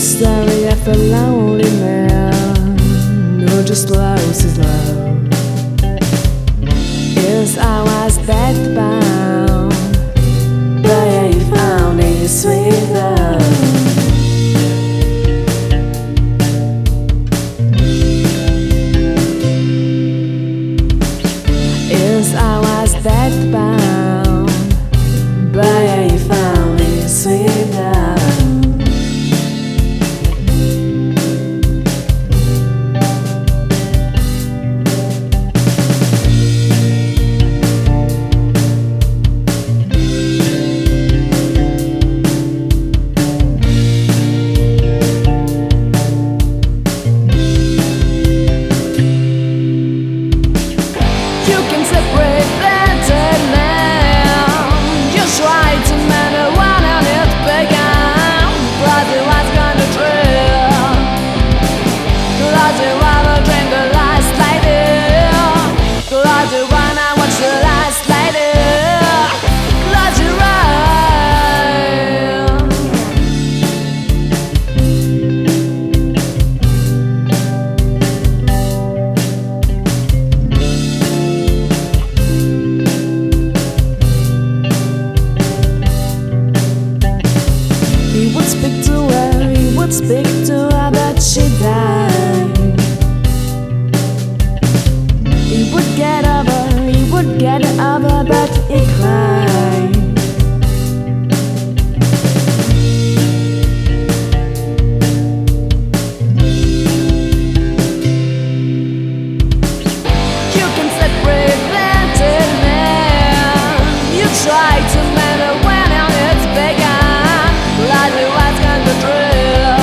story of a lonely man who just lost his love. Yes, I was that bound, but he found his sweet love. Yes, I was that bound, but he found his sweet love. Speak to her, but she died. He would get over, but he cried. You can separate that and man. You try to mend it when it's begun. Like it was gonna drill.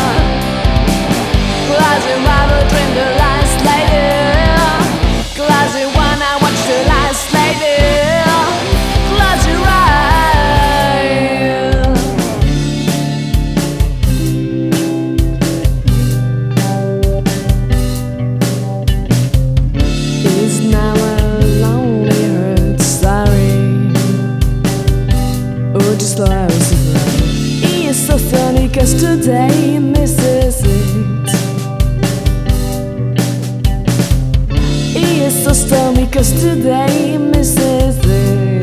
Dream the last lady. Close your one, I watch the last lady. Close your eyes. It's now a lonely hurt story. Oh, just loves his love. He is so funny, cause today he misses it. So stormy, cause today he misses it.